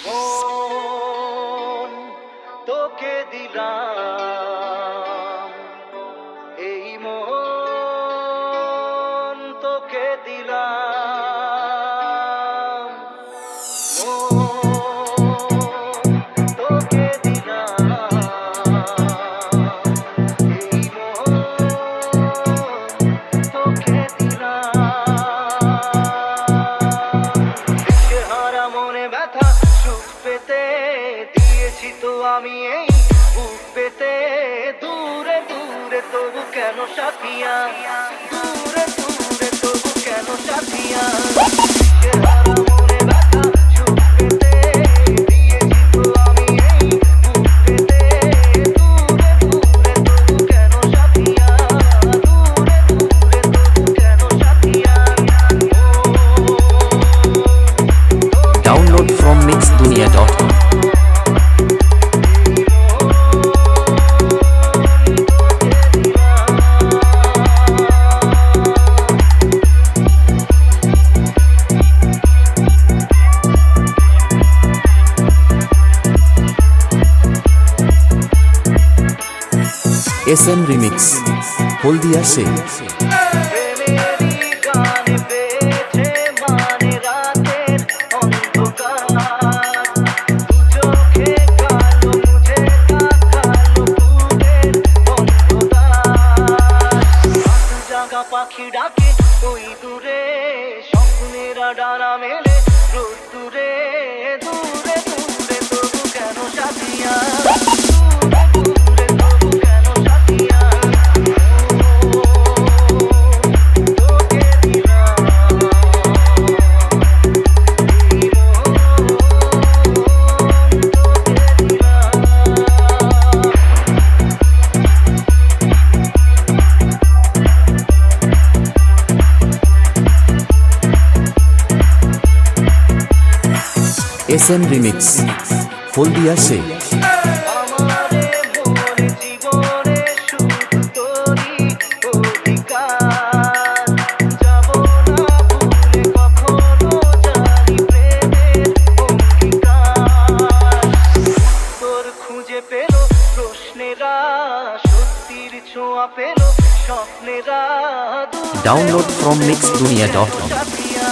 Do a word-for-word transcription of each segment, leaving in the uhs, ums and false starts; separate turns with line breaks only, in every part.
মন তোকে দিলাম, এই মন তোকে দিলাম, মন তোকে দিলাম, এই মন তোকে দিলাম। দিশেহারা মনে ব্যথা সুখ পেতে দিয়েছি তো আমি এই বুক পেতে, দূরে দূরে তবু কেন সাথিয়া, দূরে দূরে তবু কেন সাথিয়া। দিশেহারা মনে ব্যথা সুখ পেতে দিয়েছি তো আমি এই বুক পেতে, দূরে দূরে তবু কেন সাথিয়া, দূরে দূরে তবু কেন Santhia.
Download from mix dunia dot com. S M Remix হলদিয়া সে
পাখি ডাকে ওই দূরে, স্বপ্নেরা ডানা মেলে রোদ দূরে, দূরে দূরে তবু কেন সাথিয়া, দূরে দূরে তবু কেন সাথিয়া। তোকে দিলাম, এই মন তোকে দিলাম।
S M Remix হলদিয়া সে
আমারে মনে জীবনে শুধু তোরই অধিকার, যাব না ভুলে কখনো জানি প্রেমের অঙ্গীকার। উত্তর খুঁজে পেল প্রশ্নেরা, সত্যির ছোঁয়া পেল স্বপ্নেরা,
Download from mix dunia dot com.
Santhia.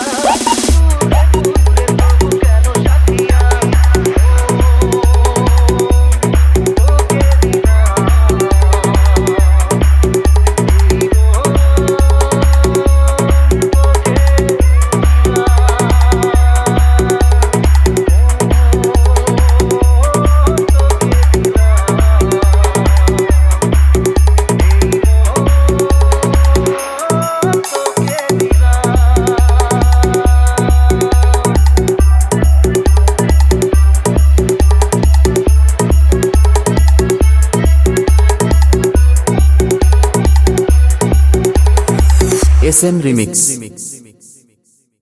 S M Remix